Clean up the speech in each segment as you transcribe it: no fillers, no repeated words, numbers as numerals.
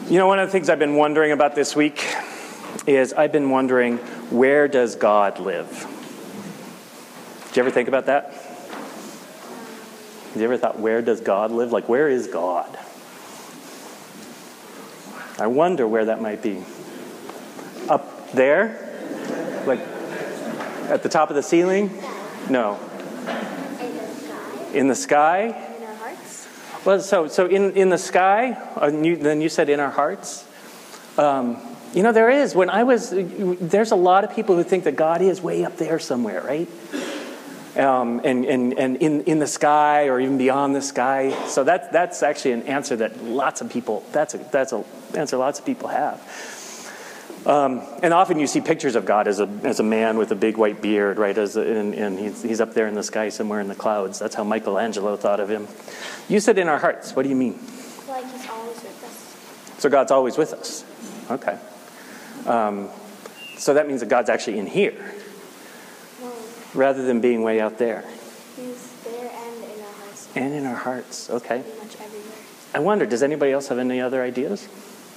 You know, one of the things I've been wondering about this week is I've been wondering, where does God live? Did you ever think about that? Have you ever thought, where does God live? Like, where is God? I wonder where that might be. Up there? Like, at the top of the ceiling? No. In the sky? In our hearts? Well, so in the sky, then you said in our hearts. You know, there's a lot of people who think that God is way up there somewhere, right? And in the sky or even beyond the sky. So that's actually an answer that lots of people have. And often you see pictures of God as a man with a big white beard, right? And he's up there in the sky somewhere in the clouds. That's how Michelangelo thought of him. You said in our hearts. What do you mean? Like he's always with us. So God's always with us. Okay. So that means that God's actually in here, rather than being way out there. He's there and in our hearts. And in our hearts. Okay. Pretty much everywhere. I wonder, does anybody else have any other ideas?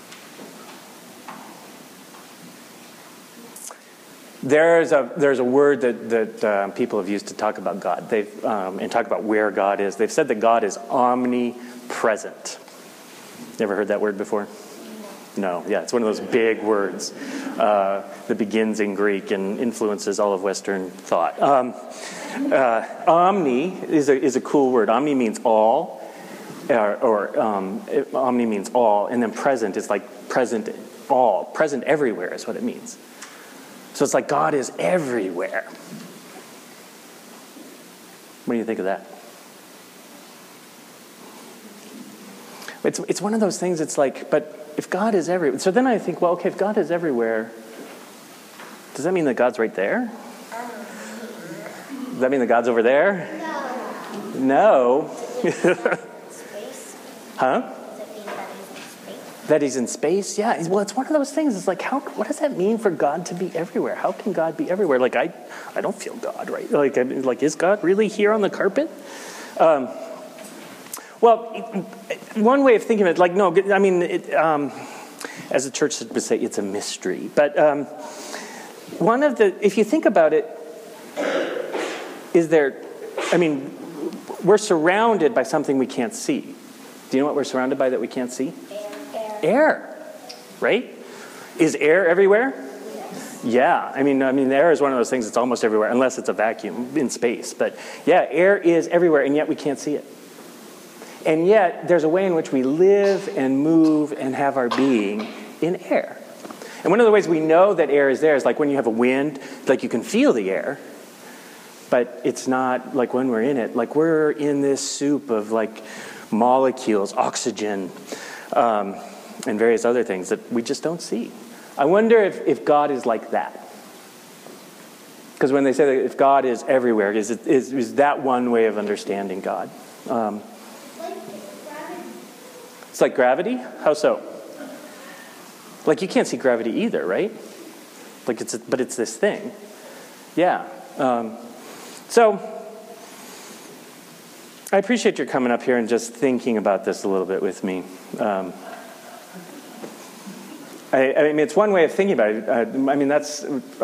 There's a word that people have used to talk about God. And talk about where God is. They've said that God is omnipresent. You ever heard that word before? No. Yeah, it's one of those big words that begins in Greek and influences all of Western thought. Omni is a cool word. Omni means all, omni means all, and then present is like present all. Present everywhere is what it means. So it's like God is everywhere. What do you think of that? It's one of those things, it's like, but if God is everywhere, so then I think, well, okay, if God is everywhere, does that mean that God's right there? Does that mean that God's over there? No. Space? Huh? Does it mean that he's in space? That he's in space? Yeah. Well, it's one of those things. It's like, what does that mean for God to be everywhere? How can God be everywhere? Like, I don't feel God, right? Like, is God really here on the carpet? Well, one way of thinking of it, like, no, I mean, as the church would say, it's a mystery. But if you think about it, we're surrounded by something we can't see. Do you know what we're surrounded by that we can't see? Air, right? Is air everywhere? Yes. Yeah, I mean, air is one of those things that's almost everywhere, unless it's a vacuum in space. But yeah, air is everywhere, and yet we can't see it. And yet, there's a way in which we live and move and have our being in air. And one of the ways we know that air is there is like when you have a wind, like you can feel the air, but it's not like when we're in it. Like we're in this soup of like molecules, oxygen, and various other things that we just don't see. I wonder if God is like that. Because when they say that if God is everywhere, is that one way of understanding God? It's like gravity? How so? Like you can't see gravity either, right? Like but it's this thing. Yeah. So I appreciate your coming up here and just thinking about this a little bit with me. I mean, it's one way of thinking about it. I mean, that's.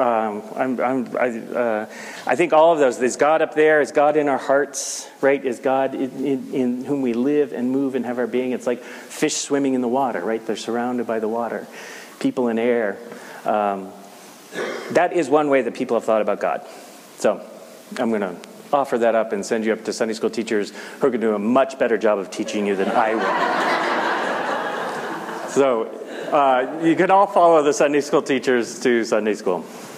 I think all of those. Is God up there? Is God in our hearts? Right? Is God in whom we live and move and have our being? It's like fish swimming in the water, right? They're surrounded by the water. People in air. That is one way that people have thought about God. So I'm going to offer that up and send you up to Sunday school teachers who are going to do a much better job of teaching you than I will. So. You can all follow the Sunday school teachers to Sunday school.